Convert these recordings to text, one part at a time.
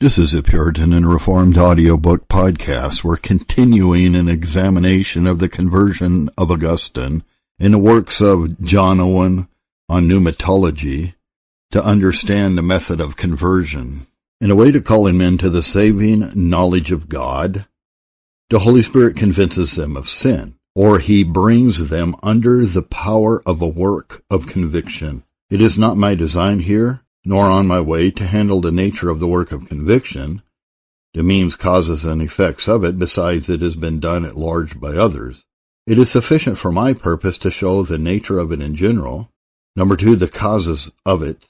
This is a Puritan and Reformed audiobook podcast. We're continuing an examination of the conversion of Augustine in the works of John Owen on pneumatology to understand the method of conversion. In a way to calling men to the saving knowledge of God, the Holy Spirit convinces them of sin, or he brings them under the power of a work of conviction. It is not my design here, nor on my way, to handle the nature of the work of conviction, the means, causes, and effects of it, besides it has been done at large by others. It is sufficient for my purpose to show the nature of it in general. 2, the causes of it.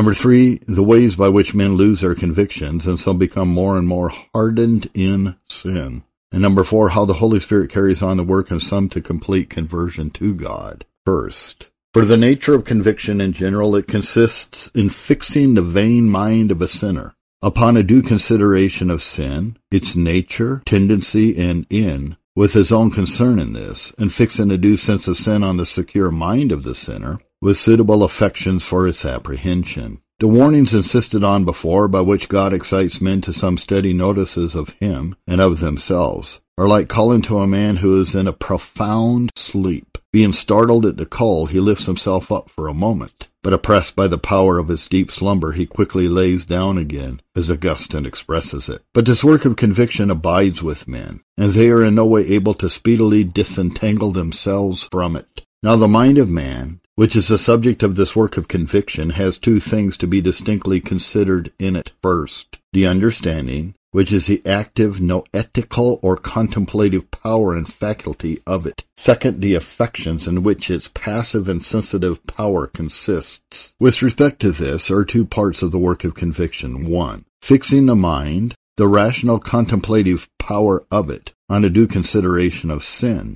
3, the ways by which men lose their convictions and so become more and more hardened in sin. And 4, how the Holy Spirit carries on the work of some to complete conversion to God. First, for the nature of conviction in general, it consists in fixing the vain mind of a sinner upon a due consideration of sin, its nature, tendency, and end, with his own concern in this, and fixing a due sense of sin on the secure mind of the sinner, with suitable affections for its apprehension. The warnings insisted on before, by which God excites men to some steady notices of him and of themselves, are like calling to a man who is in a profound sleep. Being startled at the call, he lifts himself up for a moment, but oppressed by the power of his deep slumber, he quickly lays down again, as Augustine expresses it. But this work of conviction abides with men, and they are in no way able to speedily disentangle themselves from it. Now the mind of man, which is the subject of this work of conviction, has two things to be distinctly considered in it. First, the understanding, which is the active, noetical, or contemplative power and faculty of it. Second, the affections, in which its passive and sensitive power consists. With respect to this are two parts of the work of conviction. 1, fixing the mind, the rational contemplative power of it, on a due consideration of sin.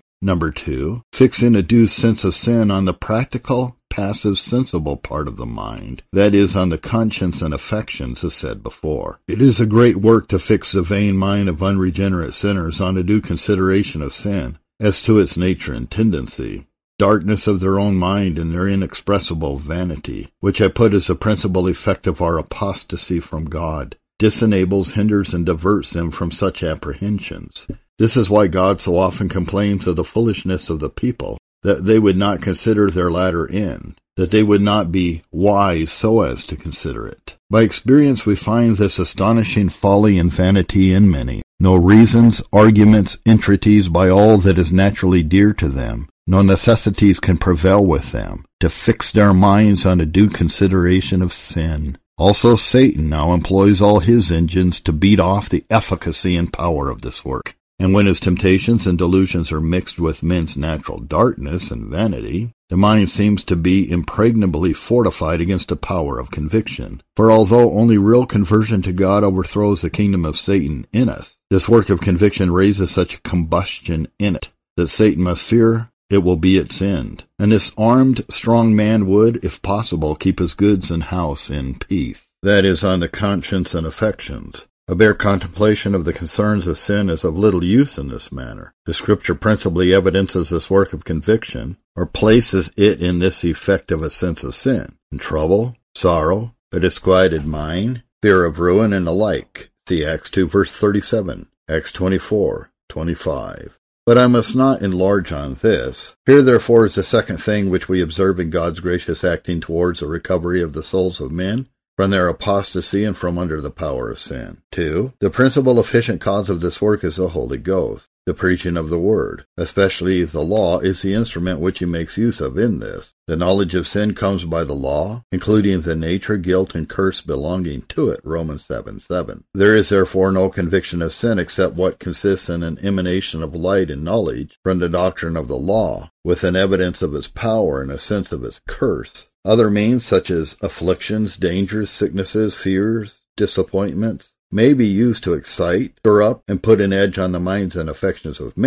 2, fixing a due sense of sin on the practical, passive, sensible part of the mind, that is, on the conscience and affections, as said before. It is a great work to fix the vain mind of unregenerate sinners on a due consideration of sin, as to its nature and tendency, darkness of their own mind and their inexpressible vanity, which I put as the principal effect of our apostasy from God, disenables, hinders, and diverts them from such apprehensions. This is why God so often complains of the foolishness of the people, that they would not consider their latter end, that they would not be wise so as to consider it. By experience we find this astonishing folly and vanity in many. No reasons, arguments, entreaties by all that is naturally dear to them, no necessities can prevail with them, to fix their minds on a due consideration of sin. Also Satan now employs all his engines to beat off the efficacy and power of this work. And when his temptations and delusions are mixed with men's natural darkness and vanity, the mind seems to be impregnably fortified against the power of conviction. For although only real conversion to God overthrows the kingdom of Satan in us, this work of conviction raises such a combustion in it that Satan must fear it will be its end. And this armed, strong man would, if possible, keep his goods and house in peace. That is, on the conscience and affections. A bare contemplation of the concerns of sin is of little use in this manner. The Scripture principally evidences this work of conviction, or places it in this effect of a sense of sin, in trouble, sorrow, a disquieted mind, fear of ruin, and the like. See Acts 2, verse 37, Acts 24, 25. But I must not enlarge on this. Here, therefore, is the second thing which we observe in God's gracious acting towards the recovery of the souls of men from their apostasy and from under the power of sin. 2, the principal efficient cause of this work is the Holy Ghost. The preaching of the Word, especially the law, is the instrument which he makes use of in this. The knowledge of sin comes by the law, including the nature, guilt, and curse belonging to it, Romans 7:7. There is therefore no conviction of sin except what consists in an emanation of light and knowledge from the doctrine of the law, with an evidence of its power and a sense of its curse. Other means, such as afflictions, dangers, sicknesses, fears, disappointments, may be used to excite, stir up, and put an edge on the minds and affections of men,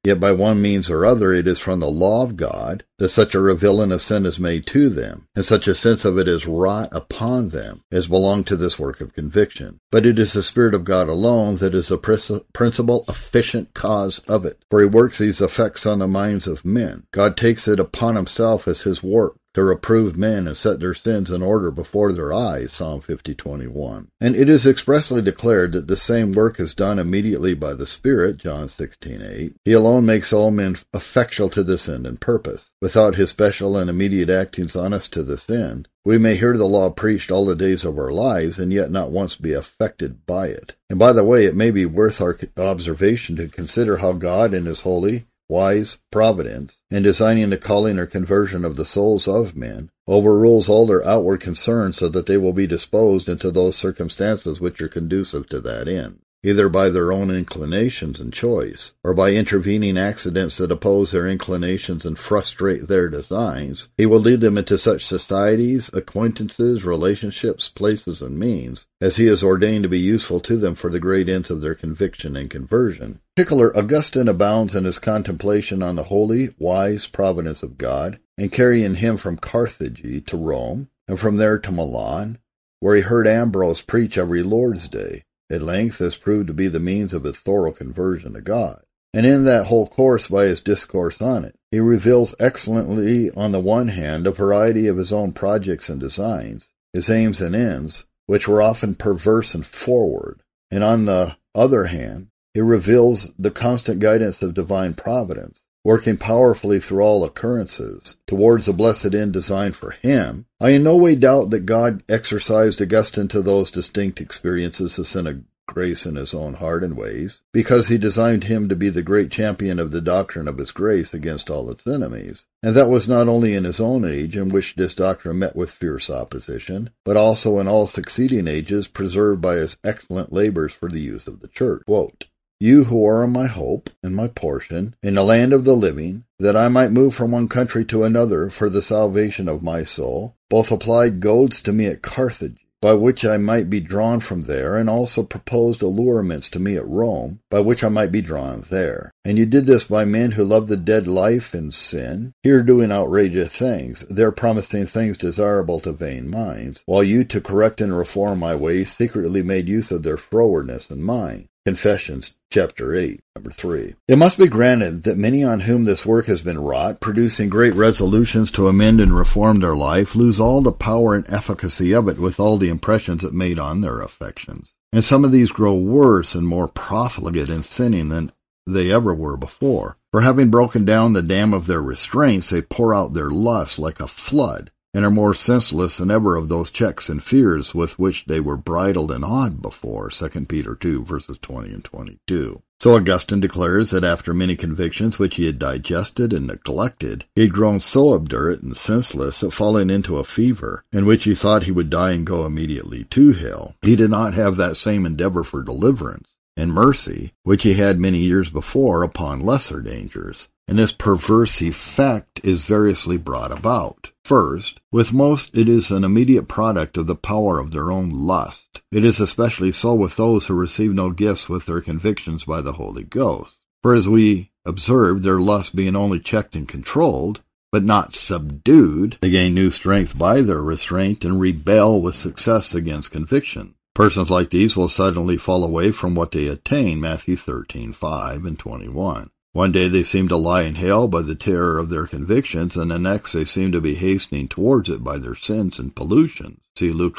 Yet by one means or other it is from the law of God that such a revealing of sin is made to them, and such a sense of it is wrought upon them as belong to this work of conviction. But it is the Spirit of God alone that is the principal efficient cause of it, for he works these effects on the minds of men. God takes it upon himself as his work to reprove men and set their sins in order before their eyes, Psalm 50:21. And it is expressly declared that the same work is done immediately by the Spirit, John 16:8. He alone makes all men effectual to this end and purpose. Without his special and immediate actings on us to this end, we may hear the law preached all the days of our lives and yet not once be affected by it. And by the way, it may be worth our observation to consider how God in his holy, wise providence, in designing the calling or conversion of the souls of men, overrules all their outward concerns so that they will be disposed into those circumstances which are conducive to that end, either by their own inclinations and choice, or by intervening accidents that oppose their inclinations and frustrate their designs. He will lead them into such societies, acquaintances, relationships, places, and means, as he has ordained to be useful to them for the great ends of their conviction and conversion. In particular, Augustine abounds in his contemplation on the holy, wise providence of God, and carrying him from Carthage to Rome, and from there to Milan, where he heard Ambrose preach every Lord's Day. At length this proved to be the means of his thorough conversion to God. And in that whole course, by his discourse on it, he reveals excellently on the one hand a variety of his own projects and designs, his aims and ends, which were often perverse and forward, and on the other hand, he reveals the constant guidance of divine providence, working powerfully through all occurrences, towards the blessed end designed for him. I in no way doubt that God exercised Augustine to those distinct experiences of sin of grace in his own heart and ways, because he designed him to be the great champion of the doctrine of his grace against all its enemies. And that was not only in his own age, in which this doctrine met with fierce opposition, but also in all succeeding ages, preserved by his excellent labors for the use of the church. Quote, "You who are my hope and my portion in the land of the living, that I might move from one country to another for the salvation of my soul, both applied goads to me at Carthage, by which I might be drawn from there, and also proposed allurements to me at Rome, by which I might be drawn there. And you did this by men who love the dead life in sin, here doing outrageous things, there promising things desirable to vain minds, while you, to correct and reform my ways, secretly made use of their frowardness and mine." Confessions, chapter 8, number 3. It must be granted that many on whom this work has been wrought, producing great resolutions to amend and reform their life, lose all the power and efficacy of it with all the impressions it made on their affections. And some of these grow worse and more profligate in sinning than they ever were before. For having broken down the dam of their restraints, they pour out their lust like a flood, and are more senseless than ever of those checks and fears with which they were bridled and awed before, 2 Peter 2, verses 20 and 22. So Augustine declares that after many convictions which he had digested and neglected, he had grown so obdurate and senseless that falling into a fever, in which he thought he would die and go immediately to hell, he did not have that same endeavor for deliverance and mercy which he had many years before upon lesser dangers. And this perverse effect is variously brought about. First, with most it is an immediate product of the power of their own lust. It is especially so with those who receive no gifts with their convictions by the Holy Ghost. For as we observed, their lust being only checked and controlled, but not subdued, they gain new strength by their restraint and rebel with success against conviction. Persons like these will suddenly fall away from what they attain, Matthew 13:5 and 21. One day they seem to lie in hell by the terror of their convictions, and the next they seem to be hastening towards it by their sins and pollutions. See Luke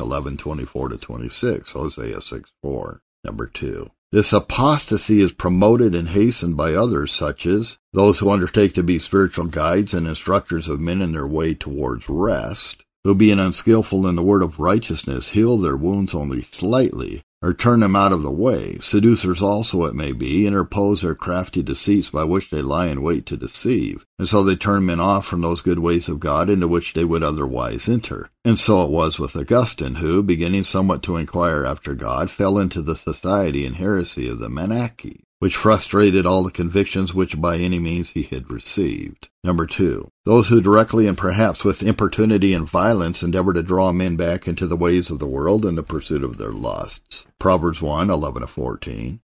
11:24-26, Hosea 6:4. Number 2. This apostasy is promoted and hastened by others, such as those who undertake to be spiritual guides and instructors of men in their way towards rest, who being unskillful in the word of righteousness heal their wounds only slightly, or turn them out of the way. Seducers also, it may be, interpose their crafty deceits by which they lie in wait to deceive, and so they turn men off from those good ways of God into which they would otherwise enter. And so it was with Augustine, who, beginning somewhat to inquire after God, fell into the society and heresy of the Manichaeans, which frustrated all the convictions which by any means he had received. Number 2. Those who directly and perhaps with importunity and violence endeavor to draw men back into the ways of the world in the pursuit of their lusts. Proverbs 1:11-14.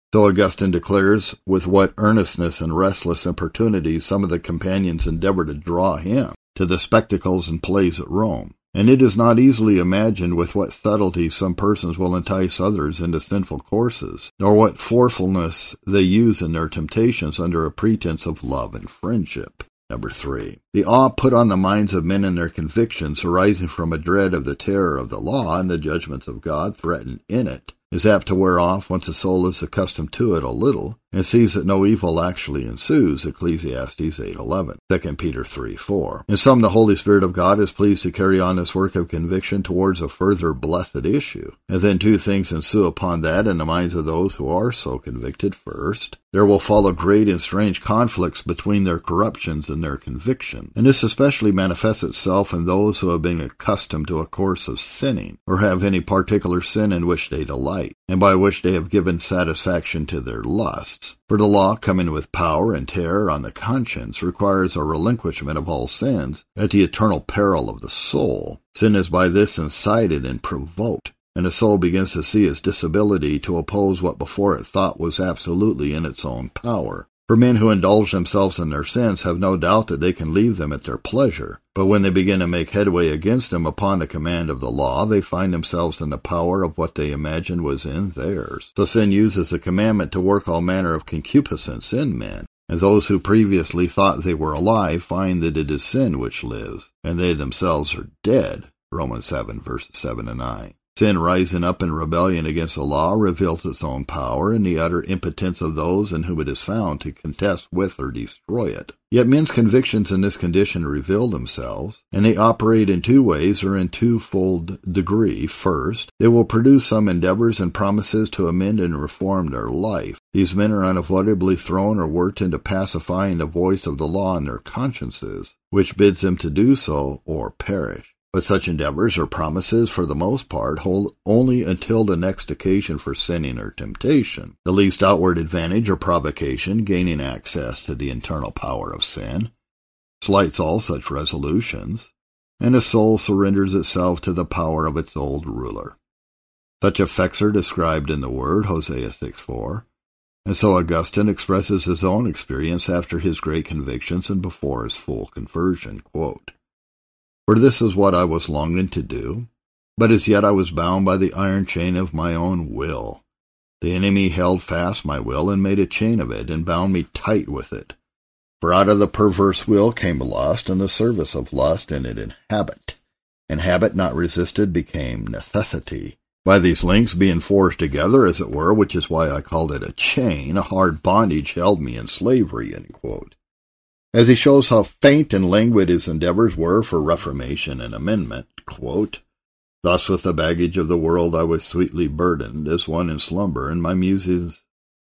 So Augustine declares with what earnestness and restless importunity some of the companions endeavor to draw him to the spectacles and plays at Rome. And it is not easily imagined with what subtlety some persons will entice others into sinful courses, nor what forcefulness they use in their temptations under a pretense of love and friendship. Number 3. The awe put on the minds of men in their convictions, arising from a dread of the terror of the law and the judgments of God threatened in it, is apt to wear off once the soul is accustomed to it a little, and sees that no evil actually ensues, Ecclesiastes 8:11, 2 Peter 3:4. In some, the Holy Spirit of God is pleased to carry on this work of conviction towards a further blessed issue. And then two things ensue upon that in the minds of those who are so convicted. First, there will follow great and strange conflicts between their corruptions and their conviction, and this especially manifests itself in those who have been accustomed to a course of sinning, or have any particular sin in which they delight, and by which they have given satisfaction to their lusts. For the law, coming with power and terror on the conscience, requires a relinquishment of all sins at the eternal peril of the soul. Sin is by this incited and provoked, and the soul begins to see its disability to oppose what before it thought was absolutely in its own power. For men who indulge themselves in their sins have no doubt that they can leave them at their pleasure, but when they begin to make headway against them upon the command of the law, they find themselves in the power of what they imagined was in theirs. So sin uses the commandment to work all manner of concupiscence in men, and those who previously thought they were alive find that it is sin which lives, and they themselves are dead. Romans 7, verses 7 and 9. Sin rising up in rebellion against the law reveals its own power and the utter impotence of those in whom it is found to contest with or destroy it. Yet men's convictions in this condition reveal themselves, and they operate in two ways or in twofold degree. First, they will produce some endeavors and promises to amend and reform their life. These men are unavoidably thrown or worked into pacifying the voice of the law in their consciences, which bids them to do so or perish. But such endeavors or promises, for the most part, hold only until the next occasion for sinning or temptation, the least outward advantage or provocation, gaining access to the internal power of sin, slights all such resolutions, and the soul surrenders itself to the power of its old ruler. Such effects are described in the Word, Hosea 6:4, and so Augustine expresses his own experience after his great convictions and before his full conversion. Quote, "For this is what I was longing to do, but as yet I was bound by the iron chain of my own will. The enemy held fast my will and made a chain of it, and bound me tight with it. For out of the perverse will came lust, and the service of lust in it habit. And habit not resisted became necessity. By these links being forged together, as it were, which is why I called it a chain, a hard bondage held me in slavery." End quote. As he shows how faint and languid his endeavors were for reformation and amendment, quote, "Thus with the baggage of the world I was sweetly burdened, as one in slumber, and my musings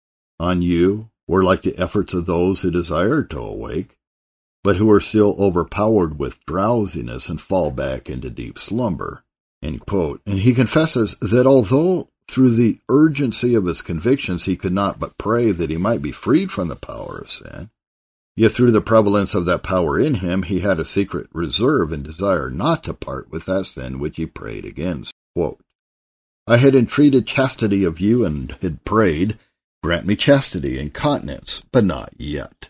on you were like the efforts of those who desire to awake, but who are still overpowered with drowsiness and fall back into deep slumber." End quote. And he confesses that although through the urgency of his convictions he could not but pray that he might be freed from the power of sin, yet through the prevalence of that power in him, he had a secret reserve and desire not to part with that sin which he prayed against. Quote, "I had entreated chastity of you, and had prayed, grant me chastity and continence, but not yet.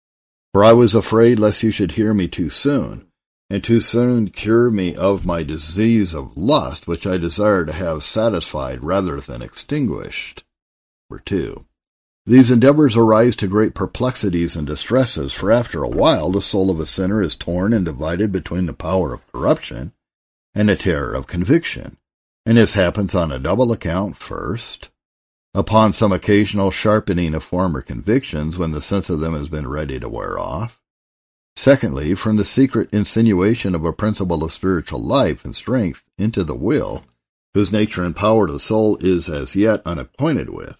For I was afraid lest you should hear me too soon, and too soon cure me of my disease of lust, which I desire to have satisfied rather than extinguished." Number 2. These endeavors arise to great perplexities and distresses, for after a while the soul of a sinner is torn and divided between the power of corruption and the terror of conviction. And this happens on a double account. First, upon some occasional sharpening of former convictions when the sense of them has been ready to wear off. Secondly, from the secret insinuation of a principle of spiritual life and strength into the will, whose nature and power the soul is as yet unacquainted with.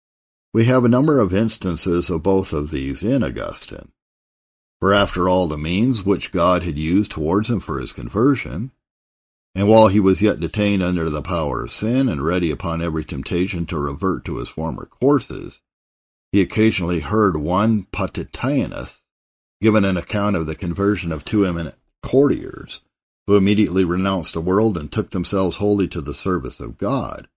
We have a number of instances of both of these in Augustine. For after all the means which God had used towards him for his conversion, and while he was yet detained under the power of sin and ready upon every temptation to revert to his former courses, he occasionally heard one Potitianus given an account of the conversion of two eminent courtiers, who immediately renounced the world and took themselves wholly to the service of God.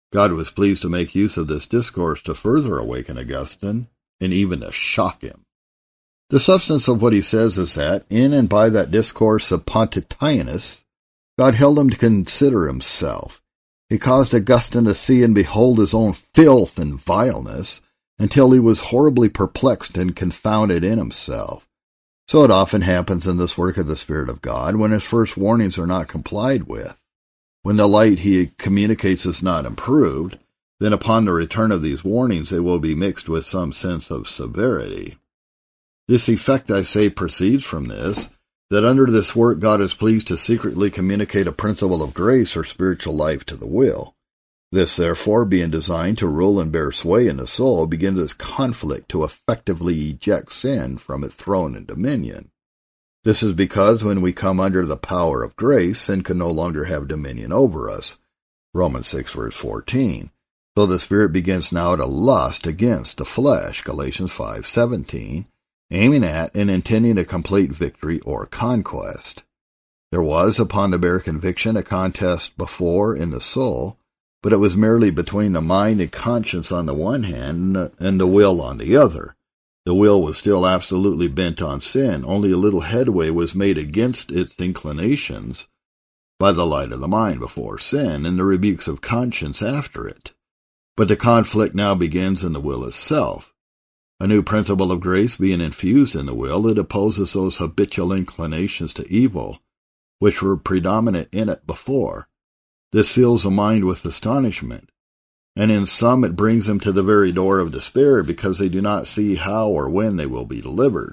God was pleased to make use of this discourse to further awaken Augustine and even to shock him. The substance of what he says is that, in and by that discourse of Pontitianus, God held him to consider himself. He caused Augustine to see and behold his own filth and vileness, until he was horribly perplexed and confounded in himself. So it often happens in this work of the Spirit of God, when his first warnings are not complied with. When the light he communicates is not improved, then upon the return of these warnings they will be mixed with some sense of severity. This effect, I say, proceeds from this, that under this work God is pleased to secretly communicate a principle of grace or spiritual life to the will. This, therefore, being designed to rule and bear sway in the soul, begins its conflict to effectively eject sin from its throne and dominion. This is because when we come under the power of grace, sin can no longer have dominion over us. Romans 6, verse 14. So the Spirit begins now to lust against the flesh, Galatians 5:17, aiming at and intending a complete victory or conquest. There was, upon the bare conviction, a contest before in the soul, but it was merely between the mind and conscience on the one hand and the will on the other. The will was still absolutely bent on sin, only a little headway was made against its inclinations by the light of the mind before sin, and the rebukes of conscience after it. But the conflict now begins in the will itself. A new principle of grace being infused in the will, it opposes those habitual inclinations to evil, which were predominant in it before. This fills the mind with astonishment, and in some it brings them to the very door of despair, because they do not see how or when they will be delivered.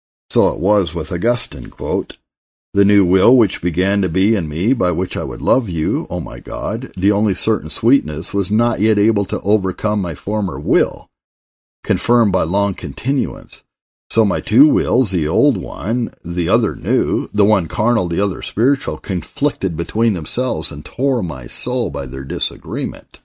So it was with Augustine, quote, "The new will which began to be in me, by which I would love you, O my God, the only certain sweetness, was not yet able to overcome my former will, confirmed by long continuance. So my two wills, the old one, the other new, the one carnal, the other spiritual, conflicted between themselves and tore my soul by their disagreement.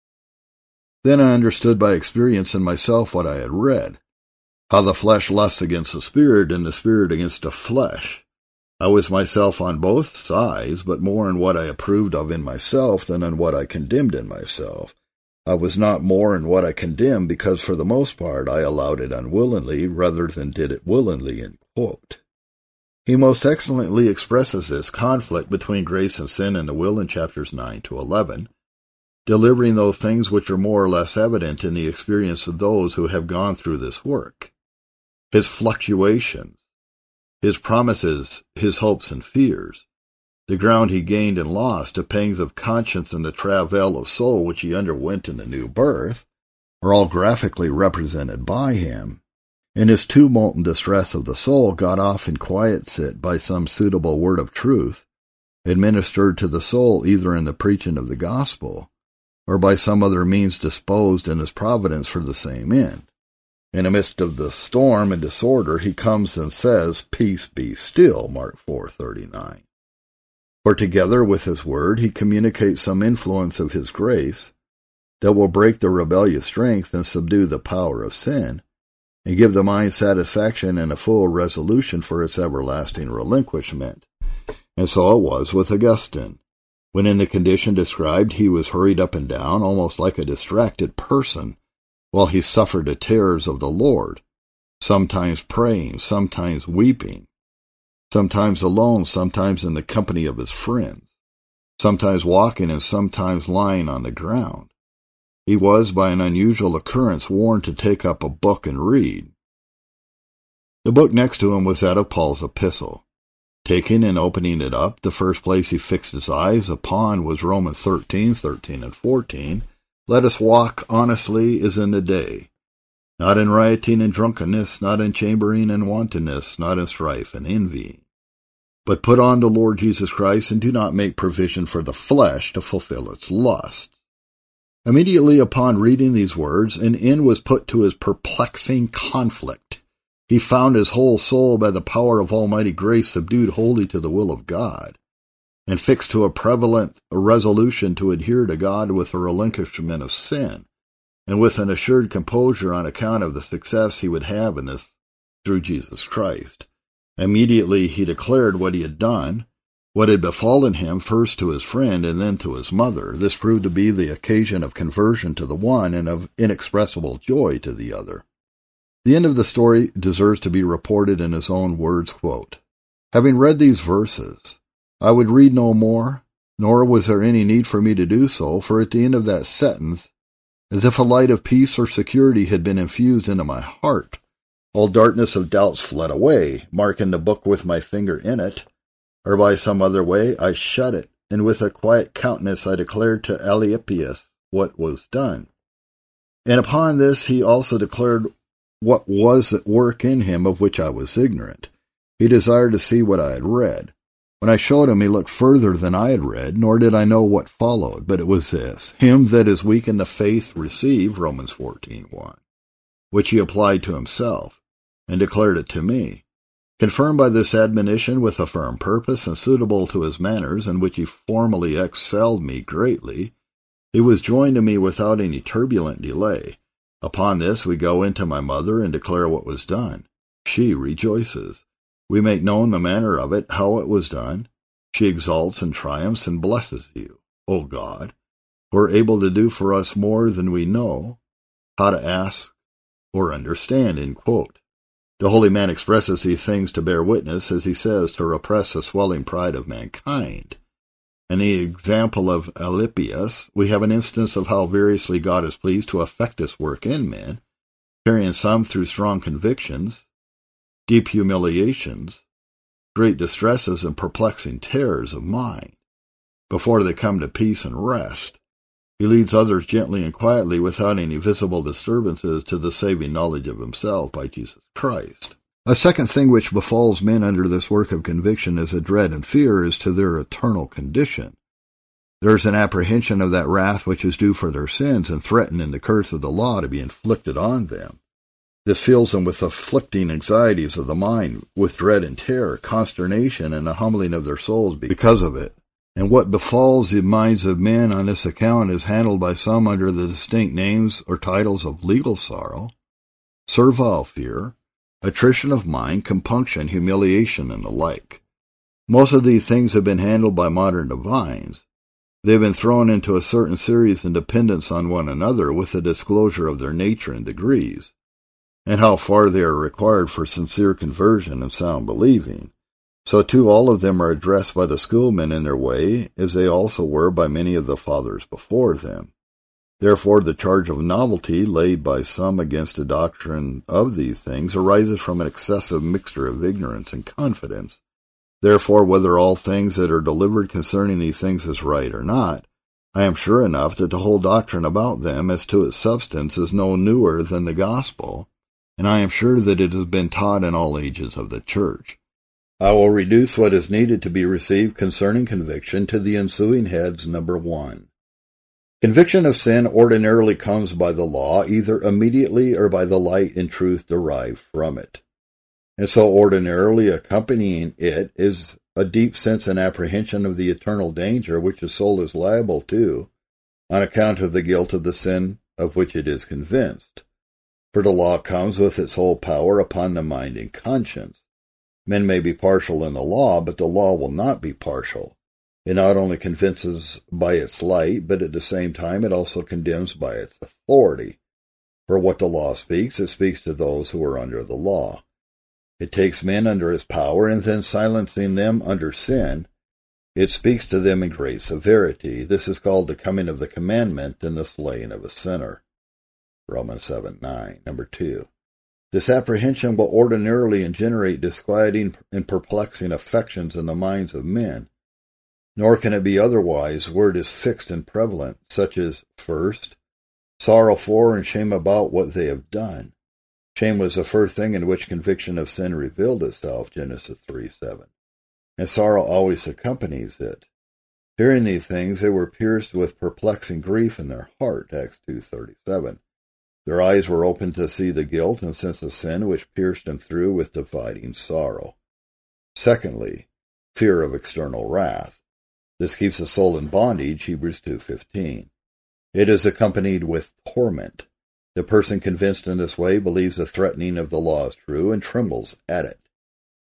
Then I understood by experience in myself what I had read, how the flesh lusts against the spirit and the spirit against the flesh. I was myself on both sides, but more in what I approved of in myself than in what I condemned in myself. I was not more in what I condemned, because for the most part I allowed it unwillingly rather than did it willingly." End quote. He most excellently expresses this conflict between grace and sin in the will in chapters 9 to 11, delivering those things which are more or less evident in the experience of those who have gone through this work. His fluctuations, his promises, his hopes and fears, the ground he gained and lost, the pangs of conscience and the travail of soul which he underwent in the new birth, are all graphically represented by him. In his tumult and distress of the soul, God often quiets it by some suitable word of truth, administered to the soul either in the preaching of the gospel, or by some other means disposed in his providence for the same end. In the midst of the storm and disorder, he comes and says, "Peace, be still," Mark 4:39. For together with his word, he communicates some influence of his grace that will break the rebellious strength and subdue the power of sin, and give the mind satisfaction and a full resolution for its everlasting relinquishment. And so it was with Augustine. When in the condition described, he was hurried up and down, almost like a distracted person, while he suffered the terrors of the Lord, sometimes praying, sometimes weeping, sometimes alone, sometimes in the company of his friends, sometimes walking and sometimes lying on the ground. He was, by an unusual occurrence, warned to take up a book and read. The book next to him was that of Paul's epistle. Taking and opening it up, the first place he fixed his eyes upon was Romans 13:13 and 14. "Let us walk honestly as in the day, not in rioting and drunkenness, not in chambering and wantonness, not in strife and envying. But put on the Lord Jesus Christ, and do not make provision for the flesh to fulfill its lusts." Immediately upon reading these words, an end was put to his perplexing conflict. He found his whole soul by the power of almighty grace subdued wholly to the will of God, and fixed to a prevalent resolution to adhere to God with a relinquishment of sin, and with an assured composure on account of the success he would have in this through Jesus Christ. Immediately he declared what he had done, what had befallen him, first to his friend and then to his mother. This proved to be the occasion of conversion to the one and of inexpressible joy to the other. The end of the story deserves to be reported in his own words, quote, "Having read these verses, I would read no more, nor was there any need for me to do so, for at the end of that sentence, as if a light of peace or security had been infused into my heart, all darkness of doubts fled away, marking the book with my finger in it, or by some other way I shut it, and with a quiet countenance I declared to Alypius what was done. And upon this he also declared what was at work in him, of which I was ignorant. He desired to see what I had read. When I showed him, he looked further than I had read, nor did I know what followed, but it was this: him that is weak in the faith receive, Romans 14:1, which he applied to himself, and declared it to me. Confirmed by this admonition with a firm purpose and suitable to his manners, in which he formerly excelled me greatly, he was joined to me without any turbulent delay. Upon this we go into my mother and declare what was done. She rejoices. We make known the manner of it, how it was done. She exalts and triumphs and blesses you, O God, who are able to do for us more than we know how to ask or understand," end quote. The holy man expresses these things to bear witness, as he says, to repress the swelling pride of mankind. In the example of Alypius, we have an instance of how variously God is pleased to effect this work in men, carrying some through strong convictions, deep humiliations, great distresses, and perplexing terrors of mind, before they come to peace and rest. He leads others gently and quietly, without any visible disturbances, to the saving knowledge of himself by Jesus Christ. A second thing which befalls men under this work of conviction as a dread and fear is to their eternal condition. There is an apprehension of that wrath which is due for their sins, and threatened in the curse of the law to be inflicted on them. This fills them with afflicting anxieties of the mind, with dread and terror, consternation, and a humbling of their souls because of it. And what befalls the minds of men on this account is handled by some under the distinct names or titles of legal sorrow, servile fear, attrition of mind, compunction, humiliation, and the like. Most of these things have been handled by modern divines. They have been thrown into a certain series in dependence on one another, with the disclosure of their nature and degrees, and how far they are required for sincere conversion and sound believing. So too all of them are addressed by the schoolmen in their way, as they also were by many of the fathers before them. Therefore the charge of novelty laid by some against the doctrine of these things arises from an excessive mixture of ignorance and confidence. Therefore, whether all things that are delivered concerning these things is right or not, I am sure enough that the whole doctrine about them as to its substance is no newer than the gospel, and I am sure that it has been taught in all ages of the church. I will reduce what is needed to be received concerning conviction to the ensuing heads. Number 1. Conviction of sin ordinarily comes by the law, either immediately or by the light and truth derived from it. And so ordinarily accompanying it is a deep sense and apprehension of the eternal danger which the soul is liable to, on account of the guilt of the sin of which it is convinced. For the law comes with its whole power upon the mind and conscience. Men may be partial in the law, but the law will not be partial. It not only convinces by its light, but at the same time it also condemns by its authority. For what the law speaks, it speaks to those who are under the law. It takes men under its power, and then silencing them under sin, it speaks to them in great severity. This is called the coming of the commandment and the slaying of a sinner. Romans 7:9. Number 2. This apprehension will ordinarily generate disquieting and perplexing affections in the minds of men. Nor can it be otherwise where it is fixed and prevalent, such as, first, sorrow for and shame about what they have done. Shame was the first thing in which conviction of sin revealed itself, Genesis 3:7. And sorrow always accompanies it. Hearing these things, they were pierced with perplexing grief in their heart, Acts 2:37. Their eyes were opened to see the guilt and sense of sin which pierced them through with dividing sorrow. Secondly, fear of external wrath. This keeps the soul in bondage, Hebrews 2:15. It is accompanied with torment. The person convinced in this way believes the threatening of the law is true and trembles at it.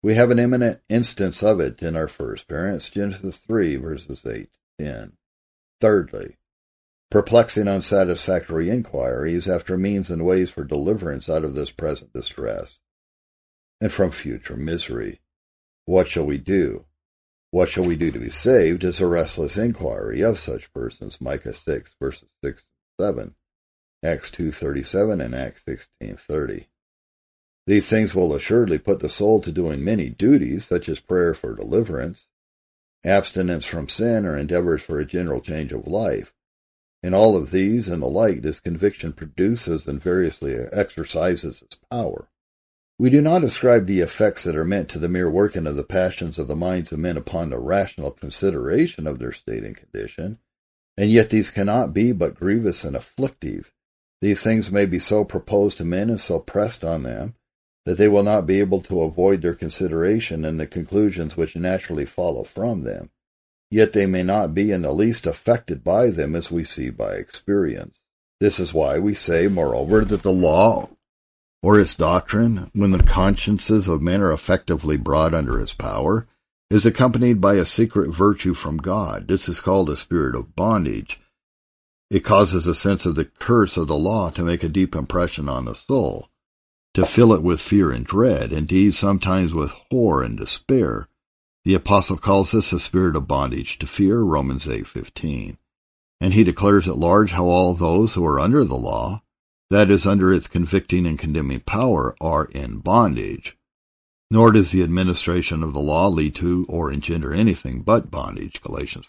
We have an eminent instance of it in our first parents, Genesis 3, verses 8 to 10. Thirdly, perplexing unsatisfactory inquiries after means and ways for deliverance out of this present distress and from future misery. What shall we do? What shall we do to be saved is a restless inquiry of such persons, Micah 6, verses 6 and 7, Acts 2:37, and Acts 16:30. These things will assuredly put the soul to doing many duties, such as prayer for deliverance, abstinence from sin, or endeavors for a general change of life. In all of these and the like, this conviction produces and variously exercises its power. We do not ascribe the effects that are meant to the mere working of the passions of the minds of men upon the rational consideration of their state and condition, and yet these cannot be but grievous and afflictive. These things may be so proposed to men and so pressed on them, that they will not be able to avoid their consideration and the conclusions which naturally follow from them. Yet they may not be in the least affected by them, as we see by experience. This is why we say, moreover, that the law, or its doctrine, when the consciences of men are effectively brought under its power, is accompanied by a secret virtue from God. This is called a spirit of bondage. It causes a sense of the curse of the law to make a deep impression on the soul, to fill it with fear and dread, indeed sometimes with horror and despair. The apostle calls this a spirit of bondage to fear, Romans 8:15. And he declares at large how all those who are under the law, that is, under its convicting and condemning power, are in bondage. Nor does the administration of the law lead to or engender anything but bondage, Galatians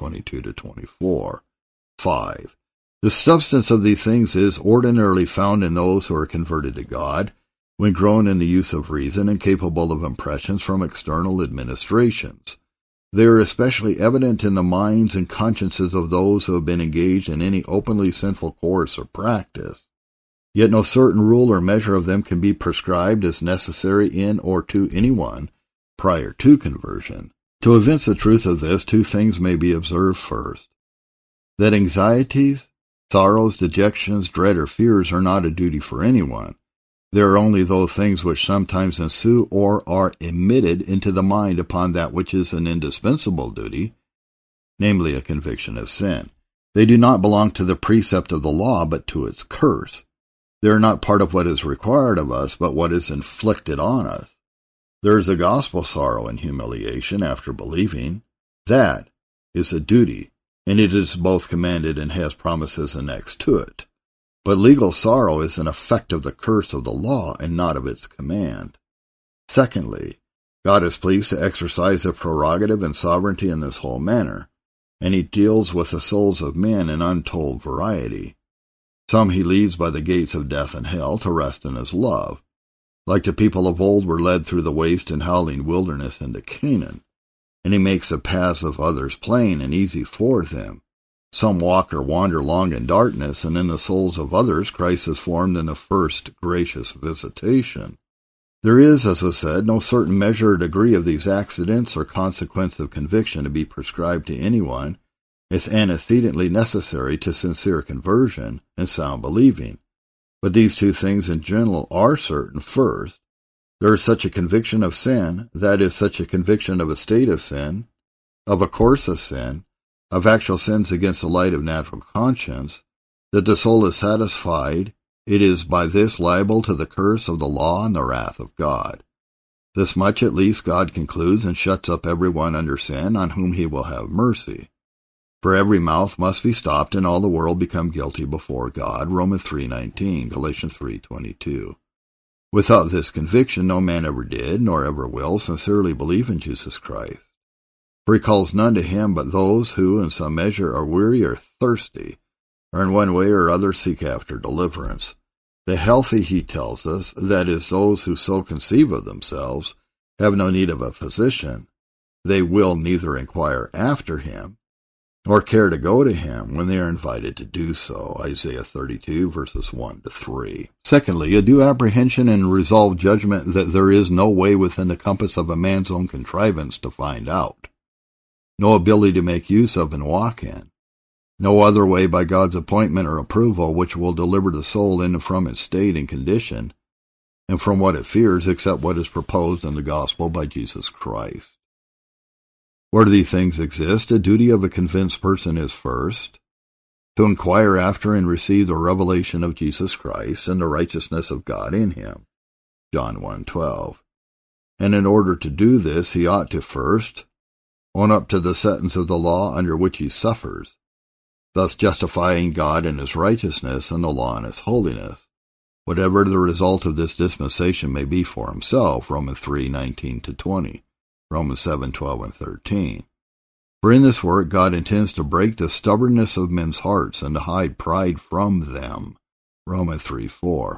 4:22-24. 5. The substance of these things is ordinarily found in those who are converted to God, when grown in the use of reason and capable of impressions from external administrations. They are especially evident in the minds and consciences of those who have been engaged in any openly sinful course or practice. Yet no certain rule or measure of them can be prescribed as necessary in or to anyone prior to conversion. To evince the truth of this, two things may be observed first: that anxieties, sorrows, dejections, dread, or fears are not a duty for anyone. There are only those things which sometimes ensue or are emitted into the mind upon that which is an indispensable duty, namely a conviction of sin. They do not belong to the precept of the law, but to its curse. They are not part of what is required of us, but what is inflicted on us. There is a gospel sorrow and humiliation after believing. That is a duty, and it is both commanded and has promises annexed to it. But legal sorrow is an effect of the curse of the law and not of its command. Secondly, God is pleased to exercise a prerogative and sovereignty in this whole manner, and he deals with the souls of men in untold variety. Some he leads by the gates of death and hell to rest in his love, like the people of old were led through the waste and howling wilderness into Canaan, and he makes the paths of others plain and easy for them. Some walk or wander long in darkness, and in the souls of others Christ is formed in the first gracious visitation. There is, as was said, no certain measure or degree of these accidents or consequence of conviction to be prescribed to anyone as antecedently necessary to sincere conversion and sound believing. But these two things in general are certain. First, there is such a conviction of sin, that is, such a conviction of a state of sin, of a course of sin, of actual sins against the light of natural conscience, that the soul is satisfied it is by this liable to the curse of the law and the wrath of God. This much at least God concludes and shuts up every one under sin, on whom he will have mercy. For every mouth must be stopped, and all the world become guilty before God, Romans 3:19, Galatians 3:22. Without this conviction no man ever did, nor ever will, sincerely believe in Jesus Christ. For he calls none to him but those who in some measure are weary or thirsty, or in one way or other seek after deliverance. The healthy, he tells us, that is, those who so conceive of themselves, have no need of a physician. They will neither inquire after him, nor care to go to him when they are invited to do so, Isaiah 32, verses 1-3. Secondly, a due apprehension and resolved judgment that there is no way within the compass of a man's own contrivance to find out, no ability to make use of and walk in, no other way by God's appointment or approval which will deliver the soul in and from its state and condition, and from what it fears except what is proposed in the gospel by Jesus Christ. Where these things exist, a duty of a convinced person is first, to inquire after and receive the revelation of Jesus Christ and the righteousness of God in him. John 1:12. And in order to do this, he ought to first own up to the sentence of the law under which he suffers, thus justifying God in his righteousness and the law in his holiness, whatever the result of this dispensation may be for himself. Romans 3:19-20, Romans 7:12 and 13. For in this work God intends to break the stubbornness of men's hearts and to hide pride from them. Romans 3:4.